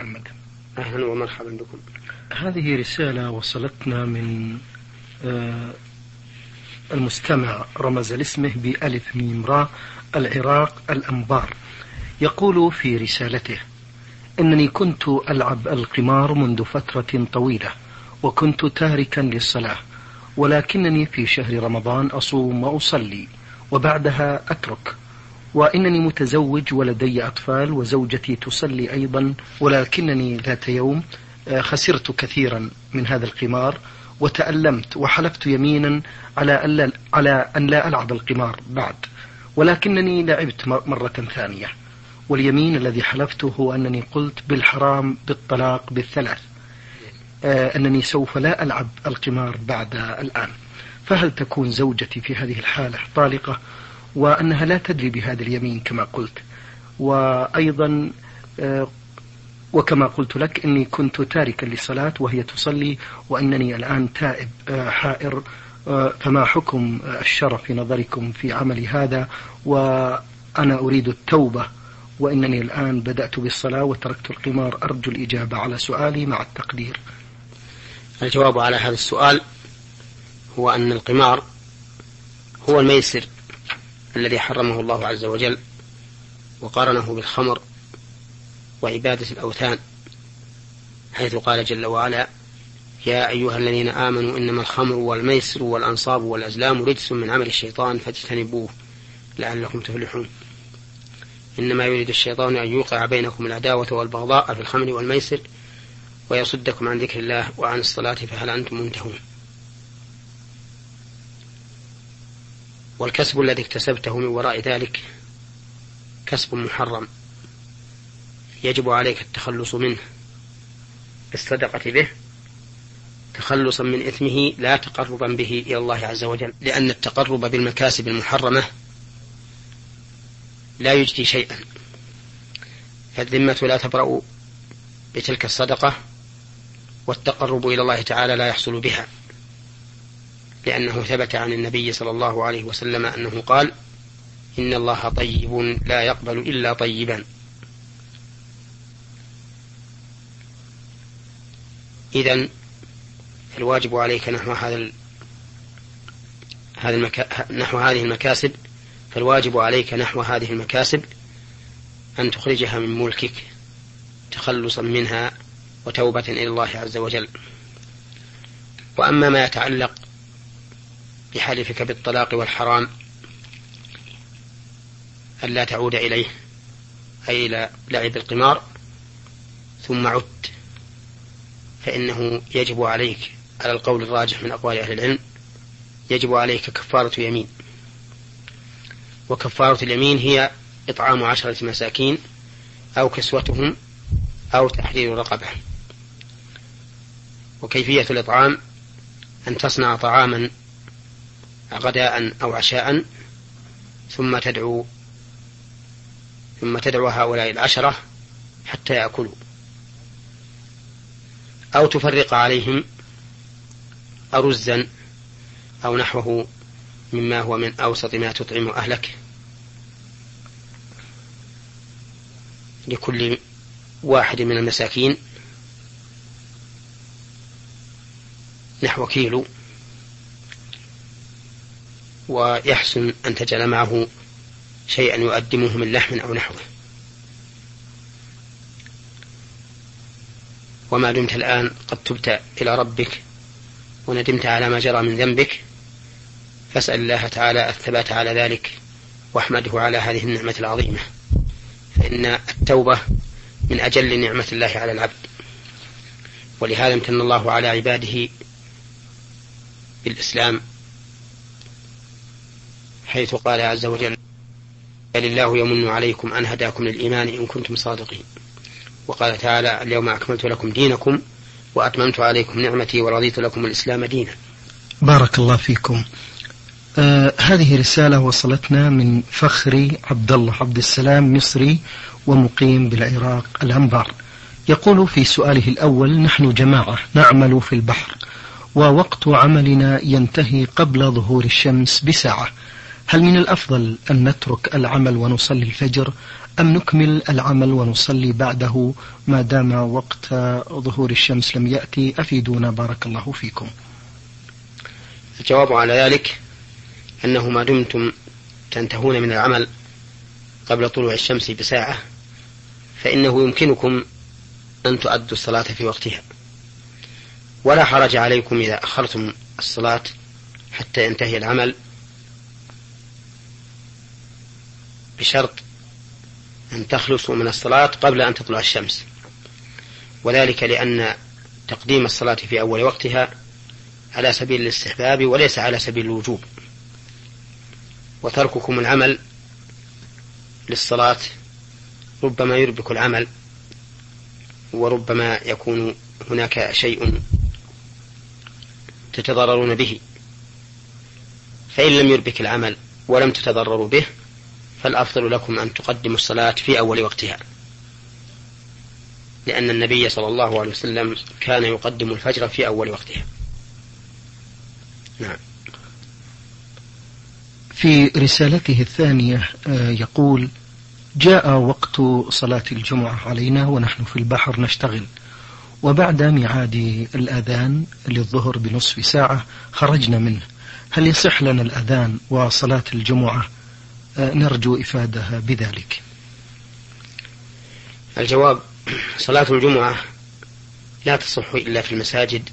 محمد. أهلا ومرحبا بكم. هذه رسالة وصلتنا من المستمع رمز لاسمه بألف ميم راء العراق الأنبار. يقول في رسالته: إنني كنت ألعب القمار منذ فترة طويلة، وكنت تاركا للصلاة، ولكنني في شهر رمضان أصوم وأصلي وبعدها أترك، وإنني متزوج ولدي أطفال وزوجتي تصلي أيضا، ولكنني ذات يوم خسرت كثيرا من هذا القمار وتألمت وحلفت يمينا على أن لا ألعب القمار بعد، ولكنني لعبت مرة ثانية، واليمين الذي حلفته هو أنني قلت بالحرام بالطلاق بالثلاث أنني سوف لا ألعب القمار بعد الآن. فهل تكون زوجتي في هذه الحالة طالقة وأنها لا تدري بهذا اليمين كما قلت؟ وأيضا وكما قلت لك إني كنت تاركا للصلاة وهي تصلي، وأنني الآن تائب حائر، فما حكم الشرع في نظركم في عملي هذا؟ وأنا أريد التوبة، وإنني الآن بدأت بالصلاة وتركت القمار. أرجو الإجابة على سؤالي مع التقدير. الجواب على هذا السؤال هو أن القمار هو الميسر الذي حرمه الله عز وجل وقارنه بالخمر وعبادة الأوثان، حيث قال جل وعلا: يا أيها الذين آمنوا إنما الخمر والميسر والأنصاب والأزلام رجس من عمل الشيطان فاجتنبوه لعلكم تفلحون. إنما يريد الشيطان أن يوقع بينكم العداوة والبغضاء في الخمر والميسر ويصدكم عن ذكر الله وعن الصلاة فهل أنتم منتهون. والكسب الذي اكتسبته من وراء ذلك كسب محرم يجب عليك التخلص منه بالصدقة به تخلصا من إثمه لا تقربا به إلى الله عز وجل، لأن التقرب بالمكاسب المحرمة لا يجدي شيئا، فالذمة لا تبرأ بتلك الصدقة، والتقرب إلى الله تعالى لا يحصل بها، لأنه ثبت عن النبي صلى الله عليه وسلم أنه قال: إن الله طيب لا يقبل إلا طيبا. إذن الواجب عليك نحو هذه المكاسب، فالواجب عليك نحو هذه المكاسب أن تخرجها من ملكك تخلصا منها وتوبة إلى الله عز وجل. وأما ما يتعلق بحلفك بالطلاق والحرام ألا تعود إليه، أي إلى لعب القمار، ثم عدت، فإنه يجب عليك على القول الراجح من أقوال أهل العلم يجب عليك كفارة يمين، وكفارة اليمين هي إطعام 10 مساكين أو كسوتهم أو تحرير رقبة. وكيفية الإطعام أن تصنع طعاما غداء أو عشاء ثم تدعو هؤلاء 10 حتى يأكلوا، أو تفرق عليهم أرزا أو نحوه مما هو من أوسط ما تطعم أهلك، لكل واحد من المساكين نحو كيلو، ويحسن أن تجعل معه شيئا يقدمه من لحم أو نحوه. وما دمت الآن قد تبت إلى ربك وندمت على ما جرى من ذنبك، فاسأل الله تعالى الثبات على ذلك واحمده على هذه النعمة العظيمة، فإن التوبة من أجل نعمة الله على العبد. ولهذا امتن الله على عباده بالإسلام، حيث قال عز وجل: بل الله يمن عليكم أن هداكم للإيمان إن كنتم صادقين. وقال تعالى: اليوم أكملت لكم دينكم وأتممت عليكم نعمتي ورضيت لكم الإسلام دينا. بارك الله فيكم. هذه رسالة وصلتنا من فخري عبد الله عبد السلام، مصري ومقيم بالعراق الأنبار. يقول في سؤاله الأول: نحن جماعة نعمل في البحر، ووقت عملنا ينتهي قبل ظهور الشمس بساعة، هل من الأفضل أن نترك العمل ونصلي الفجر، أم نكمل العمل ونصلي بعده ما دام وقت ظهور الشمس لم يأتي؟ أفيدونا بارك الله فيكم. الجواب على ذلك أنه ما دمتم تنتهون من العمل قبل طلوع الشمس بساعة فإنه يمكنكم أن تؤدوا الصلاة في وقتها، ولا حرج عليكم إذا أخرتم الصلاة حتى ينتهي العمل، بشرط أن تخلصوا من الصلاة قبل أن تطلع الشمس، وذلك لأن تقديم الصلاة في أول وقتها على سبيل الاستحباب وليس على سبيل الوجوب، وترككم العمل للصلاة ربما يربك العمل، وربما يكون هناك شيء تتضررون به، فإن لم يربك العمل ولم تتضرروا به فالأفضل لكم أن تقدموا الصلاة في أول وقتها، لأن النبي صلى الله عليه وسلم كان يقدم الفجر في أول وقتها. نعم. في رسالته الثانية يقول: جاء وقت صلاة الجمعة علينا ونحن في البحر نشتغل، وبعد ميعاد الأذان للظهر بنصف ساعة خرجنا منه، هل يصح لنا الأذان وصلاة الجمعة؟ نرجو إفادة بذلك. الجواب: صلاة الجمعة لا تصح إلا في المساجد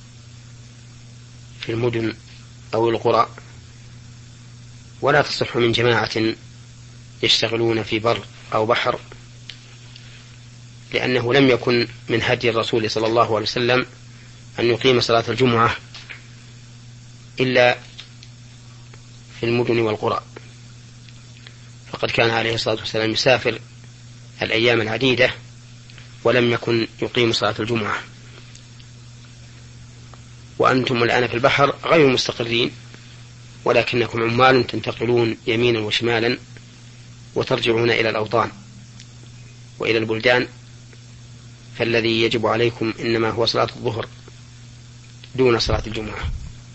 في المدن أو القرى، ولا تصح من جماعة يشتغلون في بر أو بحر، لأنه لم يكن من هدي الرسول صلى الله عليه وسلم أن يقيم صلاة الجمعة إلا في المدن والقرى، فقد كان عليه الصلاة والسلام يسافر الأيام العديدة ولم يكن يقيم صلاة الجمعة. وأنتم الآن في البحر غير مستقرين، ولكنكم عمال تنتقلون يمينا وشمالا وترجعون إلى الأوطان وإلى البلدان، فالذي يجب عليكم إنما هو صلاة الظهر دون صلاة الجمعة.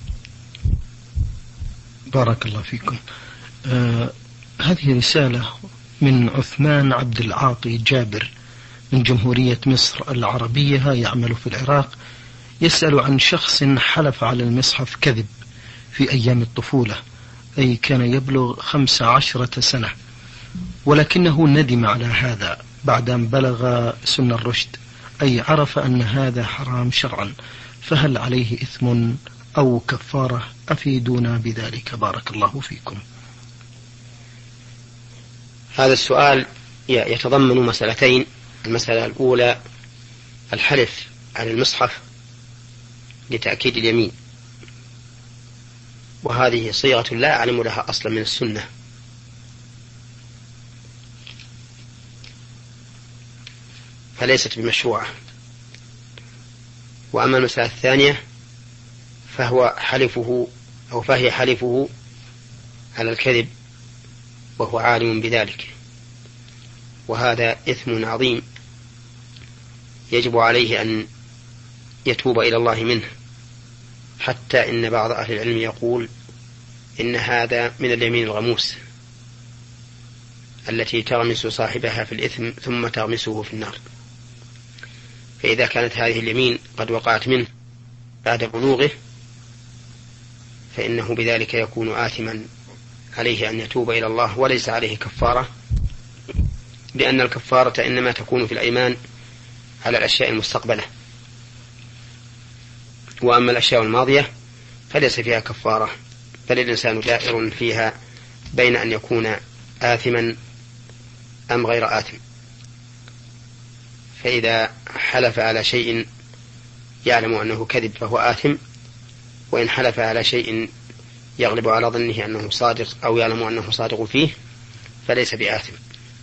بارك الله فيكم. هذه رسالة من عثمان عبد العاطي جابر من جمهورية مصر العربية، يعمل في العراق، يسأل عن شخص حلف على المصحف كذب في أيام الطفولة، أي كان يبلغ 15 سنة، ولكنه ندم على هذا بعد أن بلغ سن الرشد، أي عرف أن هذا حرام شرعا، فهل عليه إثم أو كفارة؟ أفيدونا بذلك بارك الله فيكم. هذا السؤال يتضمن مسألتين. المسألة الأولى الحلف على المصحف لتأكيد اليمين، وهذه صيغة لا أعلم لها أصلا من السنة، فليست بمشروعة. وأما المسألة الثانية فهي حلفه على الكذب وهو عالم بذلك، وهذا إثم عظيم يجب عليه أن يتوب إلى الله منه، حتى إن بعض أهل العلم يقول إن هذا من اليمين الغموس التي تغمس صاحبها في الإثم ثم تغمسه في النار. فإذا كانت هذه اليمين قد وقعت منه بعد بلوغه فإنه بذلك يكون آثما، عليه أن يتوب إلى الله وليس عليه كفارة، لأن الكفارة إنما تكون في الأيمان على الأشياء المستقبلة، وأما الأشياء الماضية فليس فيها كفارة، بل الإنسان دائر فيها بين أن يكون آثما أم غير آثم. فإذا حلف على شيء يعلم أنه كذب فهو آثم، وإن حلف على شيء يغلب على ظنه أنه صادق أو يعلم أنه صادق فيه فليس بآثم.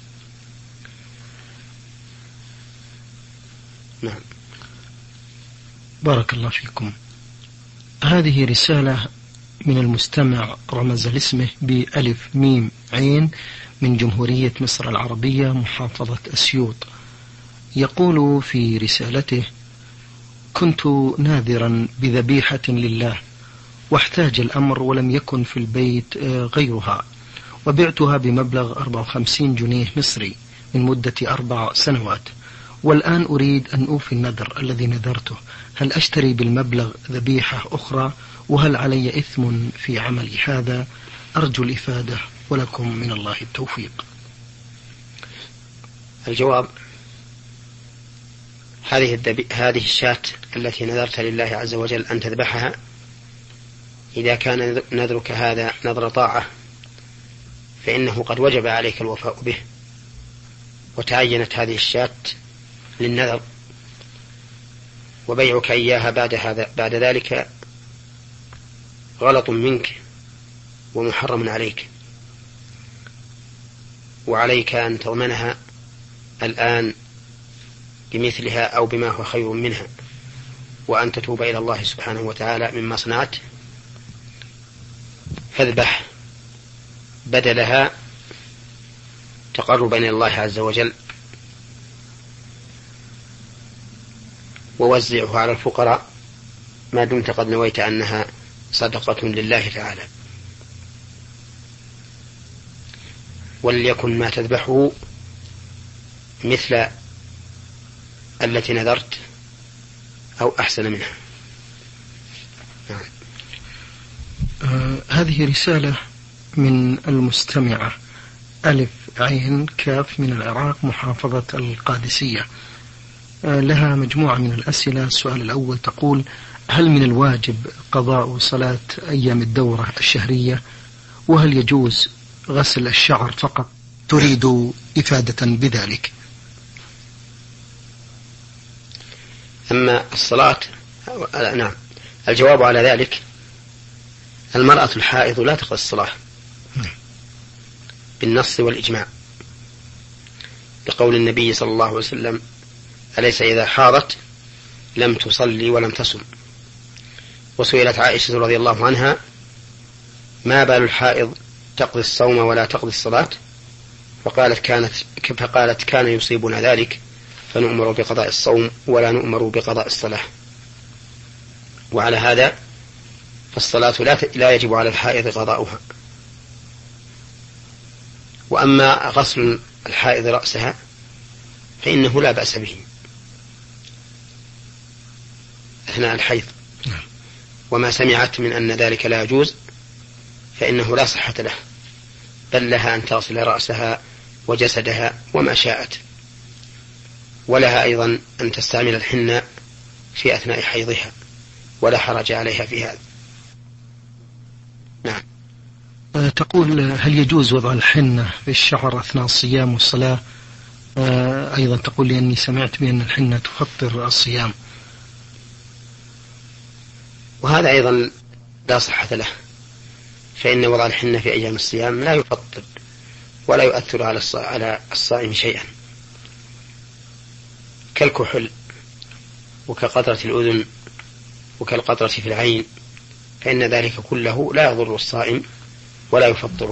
نعم. بارك الله فيكم. هذه رسالة من المستمع رمز لاسمه بألف ميم عين من جمهورية مصر العربية محافظة أسيوط، يقول في رسالته: كنت ناذرا بذبيحة لله واحتاج الأمر ولم يكن في البيت غيرها، وبعتها بمبلغ 54 جنيه مصري، من مدة 4 سنوات، والآن أريد أن أوفي النذر الذي نذرته. هل أشتري بالمبلغ ذبيحة أخرى؟ وهل علي إثم في عملي هذا؟ أرجو الإفادة ولكم من الله التوفيق. الجواب: هذه الشاة التي نذرت لله عز وجل أن تذبحها، إذا كان نذرك هذا نذر طاعة فإنه قد وجب عليك الوفاء به، وتعينت هذه الشاة للنذر، وبيعك إياها بعد ذلك غلط منك ومحرم عليك، وعليك أن تضمنها الآن بمثلها أو بما هو خير منها، وأن تتوب إلى الله سبحانه وتعالى مما صنعت، فاذبح بدلها تقربا إلى الله عز وجل، ووزعها على الفقراء ما دمت قد نويت أنها صدقة لله تعالى. وليكن ما تذبحه مثل التي نذرت أو أحسن منها. هذه رسالة من المستمعة ألف عين كاف من العراق، محافظة القادسية. لها مجموعة من الأسئلة. السؤال الأول تقول: هل من الواجب قضاء صلاة أيام الدورة الشهرية؟ وهل يجوز غسل الشعر فقط؟ تريد إفادة بذلك. أما الصلاة، نعم، الجواب على ذلك: المرأة الحائض لا تقضي الصلاة بالنص والإجماع، لقول النبي صلى الله عليه وسلم: أليس إذا حاضت لم تصلي ولم تصم. وسئلت عائشة رضي الله عنها: ما بال الحائض تقضي الصوم ولا تقضي الصلاة؟ فقالت: كان يصيبنا ذلك فنؤمر بقضاء الصوم ولا نؤمر بقضاء الصلاة. وعلى هذا فالصلاة لا يجب على الحائض قضاؤها. وأما غسل الحائض رأسها فإنه لا بأس به أثناء الحيض، وما سمعت من أن ذلك لا يجوز فإنه لا صحة له، بل لها أن تغسل رأسها وجسدها وما شاءت، ولها أيضا أن تستعمل الحنة في أثناء حيضها، ولا حرج عليها في هذا. نعم. تقول: هل يجوز وضع الحنة في الشعر أثناء الصيام والصلاة؟ أيضا تقول: لأني سمعت بأن الحنة تفطر الصيام. وهذا أيضا لا صحة له، فإن وضع الحنة في أيام الصيام لا يفطر ولا يؤثر على الصائم شيئا، كالكحل وكقطرة الأذن وكالقطرة في العين، فإن ذلك كله لا يضر الصائم ولا يفطره.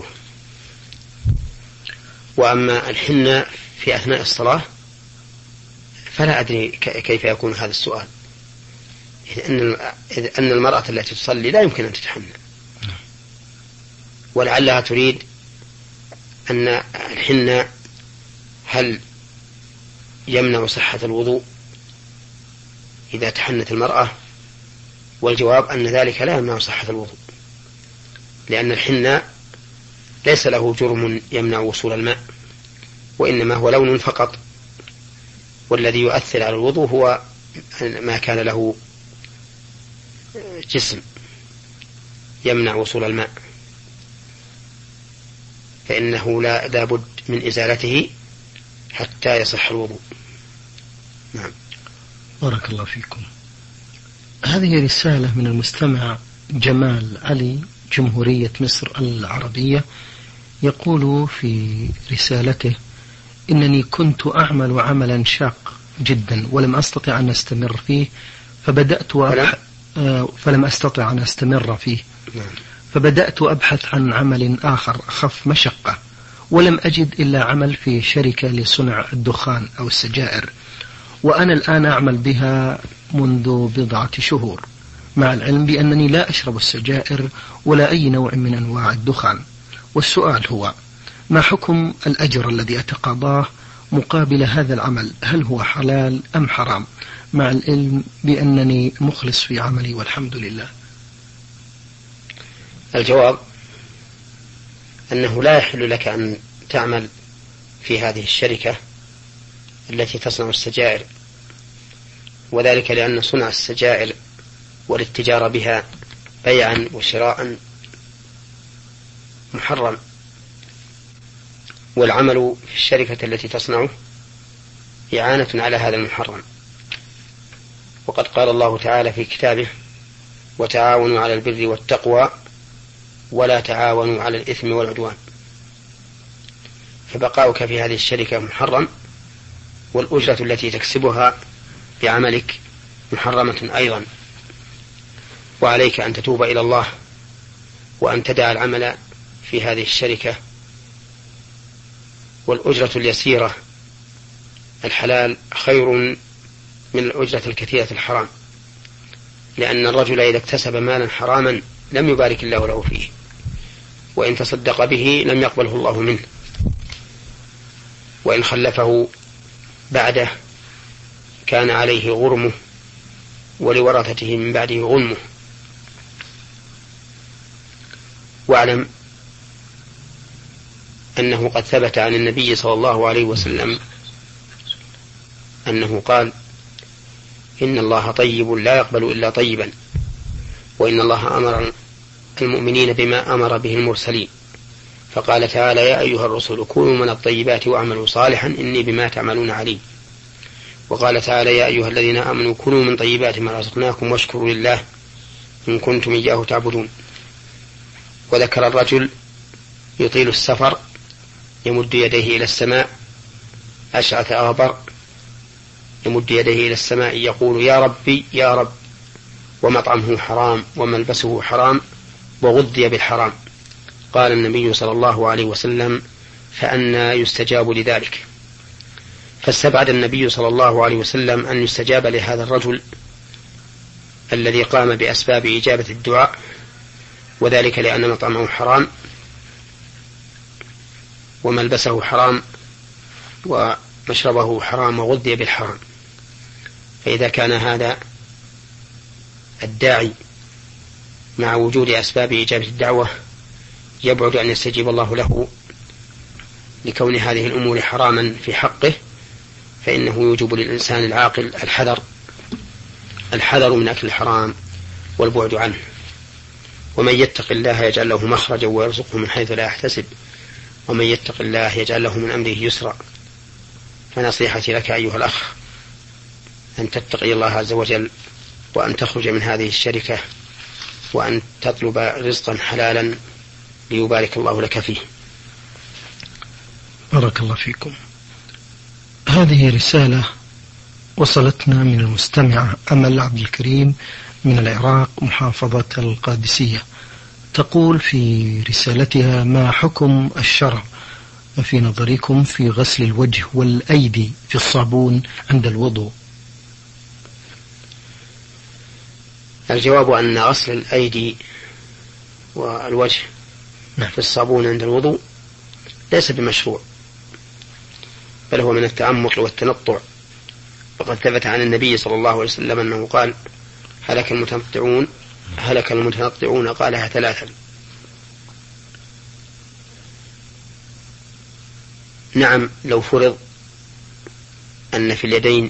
وأما الحنة في أثناء الصلاة فلا أدري كيف يكون هذا السؤال، إذ أن المرأة التي تصلي لا يمكن أن تتحنى، ولعلها تريد أن الحنة هل يمنع صحة الوضوء إذا تحنت المرأة؟ والجواب أن ذلك لا يمنع صحة الوضوء، لأن الحنة ليس له جرم يمنع وصول الماء، وإنما هو لون فقط، والذي يؤثر على الوضوء هو ما كان له جسم يمنع وصول الماء، فإنه لا بد من إزالته حتى يصح الوضوء. نعم. بارك الله فيكم. هذه رسالة من المستمع جمال علي، جمهورية مصر العربية، يقول في رسالته: إنني كنت أعمل عملا شاق جدا ولم أستطع أن أستمر فيه، فلم أستطع أن أستمر فيه، فبدأت أبحث عن عمل آخر أخف مشقة، ولم أجد إلا عمل في شركة لصنع الدخان أو السجائر، وأنا الآن أعمل بها منذ 10 شهور، مع العلم بأنني لا أشرب السجائر ولا أي نوع من أنواع الدخان. والسؤال هو: ما حكم الأجر الذي أتقاضاه مقابل هذا العمل، هل هو حلال أم حرام، مع العلم بأنني مخلص في عملي والحمد لله؟ الجواب أنه لا يحل لك أن تعمل في هذه الشركة التي تصنع السجائر، وذلك لأن صنع السجائر والاتجار بها بيعا وشراء محرم، والعمل في الشركة التي تصنعه إعانة على هذا المحرم. وقد قال الله تعالى في كتابه: وتعاونوا على البر والتقوى ولا تعاونوا على الإثم والعدوان. فبقاؤك في هذه الشركة محرم، والأجرة التي تكسبها بعملك محرمة أيضا، وعليك أن تتوب إلى الله وأن تدع العمل في هذه الشركة، والأجرة اليسيرة الحلال خير من الأجرة الكثيرة الحرام، لأن الرجل إذا اكتسب مالا حراما لم يبارك الله له فيه، وإن تصدق به لم يقبله الله منه، وإن خلفه بعده كان عليه غرمه ولورثته من بعده غنمه. واعلم أنه قد ثبت عن النبي صلى الله عليه وسلم أنه قال: إن الله طيب لا يقبل إلا طيبا، وإن الله أمر المؤمنين بما أمر به المرسلين، فقال تعالى: يا أيها الرسل كونوا من الطيبات واعملوا صالحا إني بما تعملون عليم. وقال تعالى: يا أيها الذين آمنوا كونوا من طيبات ما رزقناكم واشكروا لله إن كنتم إياه تعبدون. وذكر الرجل يطيل السفر يمد يديه إلى السماء أشعث أغبر، يمد يديه إلى السماء يقول: يا ربي يا رب، ومطعمه حرام وملبسه حرام وغذي بالحرام. قال النبي صلى الله عليه وسلم: فأنى يستجاب لذلك؟ فاستبعد النبي صلى الله عليه وسلم أن يستجاب لهذا الرجل الذي قام بأسباب إجابة الدعاء، وذلك لأن مطعمه حرام وملبسه حرام ومشربه حرام وغذي بالحرام. فإذا كان هذا الداعي مع وجود أسباب إجابة الدعوة يبعد أن يستجيب الله له لكون هذه الأمور حراما في حقه، فإنه يوجب للإنسان العاقل الحذر من أكل الحرام والبعد عنه. ومن يتق الله يجعل له مخرجا ويرزقه من حيث لا يحتسب، ومن يتق الله يجعل له من أمره يسرا. فنصيحتي لك أيها الأخ أن تتقي الله عز وجل، وأن تخرج من هذه الشركة، وأن تطلب رزقا حلالا ليبارك الله لك فيه. بارك الله فيكم. هذه رسالة وصلتنا من المستمعة أمل عبد الكريم من العراق محافظة القادسية، تقول في رسالتها: ما حكم الشرع في نظركم في غسل الوجه والأيدي في الصابون عند الوضوء؟ الجواب أن غسل الأيدي والوجه في الصابون عند الوضوء ليس بمشروع، بل هو من التعمق والتنطع. وقد ثبت عن النبي صلى الله عليه وسلم أنه قال: هلك المتنطعون قالها 3. نعم، لو فرض أن في اليدين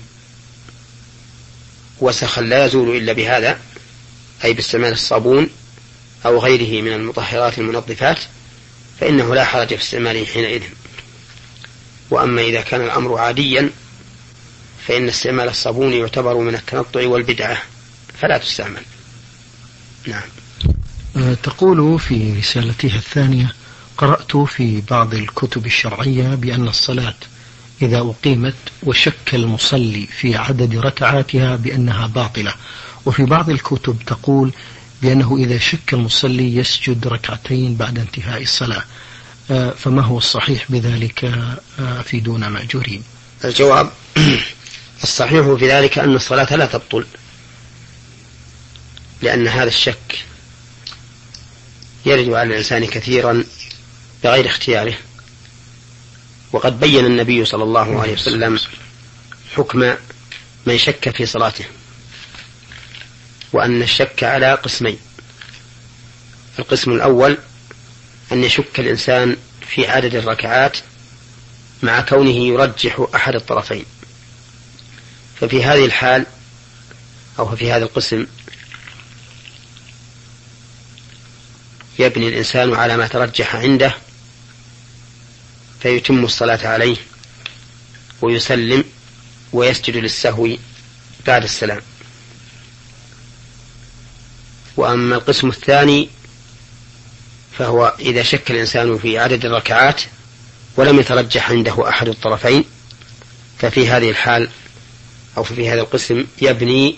وسخا لا يزول إلا بهذا، أي باستعمال الصابون أو غيره من المطهرات المنظفات، فإنه لا حرج في استعماله حينئذ. وأما إذا كان الأمر عاديا فإن استعمال الصابون يعتبر من التنطع والبدعة فلا تستعمل. نعم. تقول في رسالتها الثانية: قرأت في بعض الكتب الشرعية بأن الصلاة إذا أقيمت وشك المصلي في عدد ركعاتها بأنها باطلة، وفي بعض الكتب تقول بأنه إذا شك المصلي يسجد ركعتين بعد انتهاء الصلاة، فما هو الصحيح بذلك؟ أفيدونا مأجورين. الجواب: الصحيح في ذلك أن الصلاة لا تبطل، لأن هذا الشك يرد على الإنسان كثيرا بغير اختياره، وقد بين النبي صلى الله عليه وسلم حكم من شك في صلاته، وأن الشك على قسمين: القسم الأول أن يشك الإنسان في عدد الركعات مع كونه يرجح أحد الطرفين، ففي هذه الحال أو في هذا القسم يبني الإنسان على ما ترجح عنده فيتم الصلاة عليه ويسلم ويسجد للسهو بعد السلام. وأما القسم الثاني فهو إذا شك الإنسان في عدد الركعات ولم يترجح عنده أحد الطرفين، ففي هذه الحال أو في هذا القسم يبني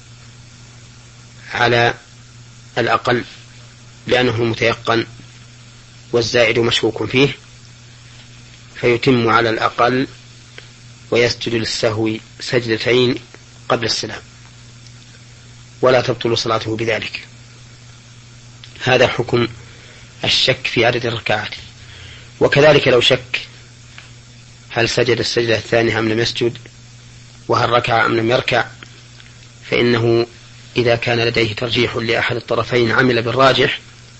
على الأقل لأنه متيقن والزائد مشكوك فيه، فيتم على الأقل ويسجد للسهو سجدتين قبل السلام ولا تبطل صلاته بذلك. هذا حكم الشك في عدد الركعات. وكذلك لو شك هل سجد السجدة الثانية أم لم يسجد، وهل ركع أم لم يركع، فإنه إذا كان لديه ترجيح لأحد الطرفين عمل بالراجح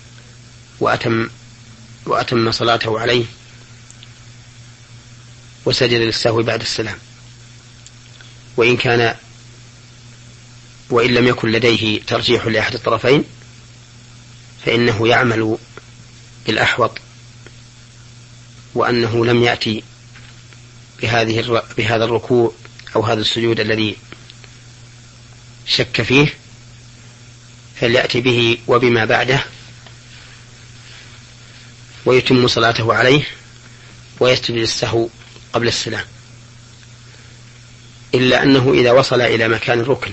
وأتم صلاته عليه وسجد للسهو بعد السلام. وإن لم يكن لديه ترجيح لأحد الطرفين فإنه يعمل بالأحوط، وأنه لم يأتي بهذا الركوع أو هذا السجود الذي شك فيه، فليأتي به وبما بعده ويتم صلاته عليه ويسجد للسهو قبل السلام. إلا أنه إذا وصل إلى مكان الركن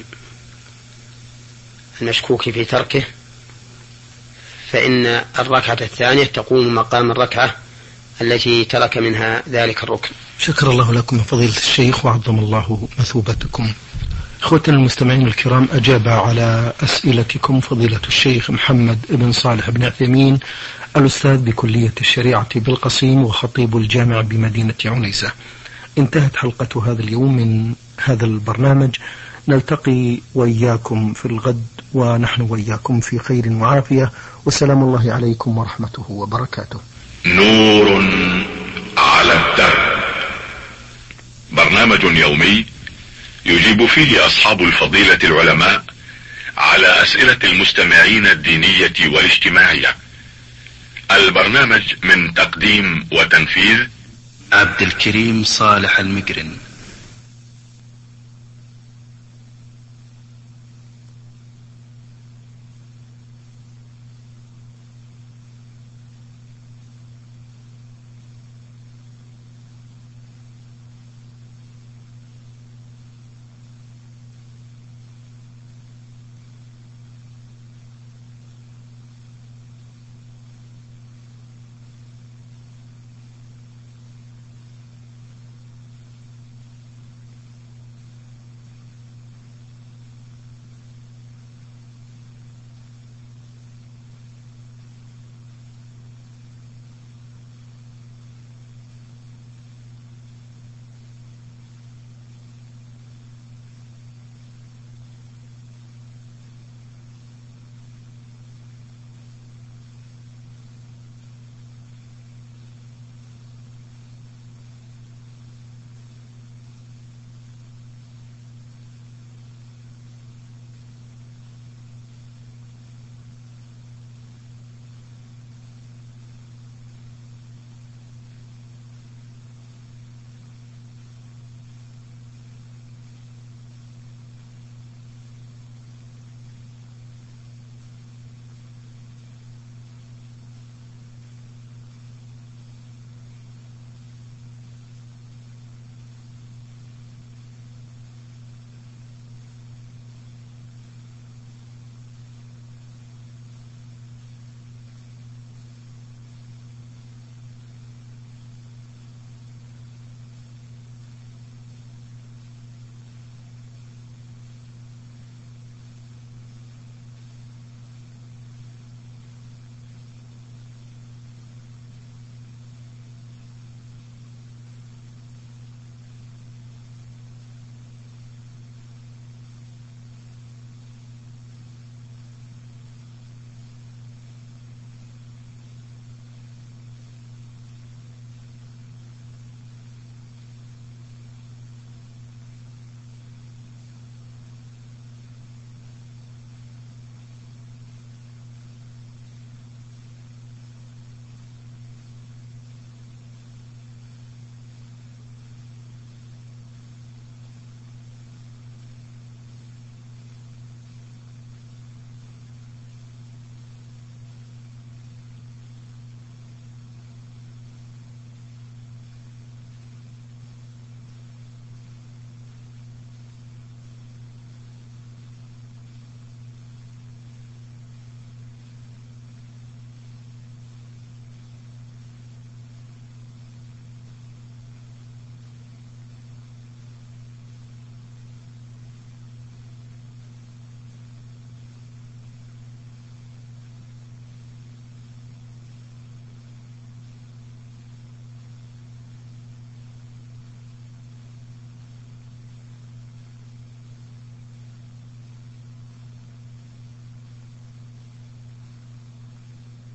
المشكوك في تركه فإن الركعة الثانية تقوم مقام الركعة التي ترك منها ذلك الركن. شكر الله لكم فضيلة الشيخ وعظم الله مثوبتكم. أخوتنا المستمعين الكرام، أجاب على أسئلتكم فضيلة الشيخ محمد بن صالح بن عثيمين، الأستاذ بكلية الشريعة بالقصيم وخطيب الجامع بمدينة عنيزة. انتهت حلقة هذا اليوم من هذا البرنامج. نلتقي وإياكم في الغد ونحن وإياكم في خير وعافية، وسلام الله عليكم ورحمته وبركاته. نور على الدرب، برنامج يومي يجيب فيه أصحاب الفضيلة العلماء على أسئلة المستمعين الدينية والاجتماعية. البرنامج من تقديم وتنفيذ عبد الكريم صالح المقرن.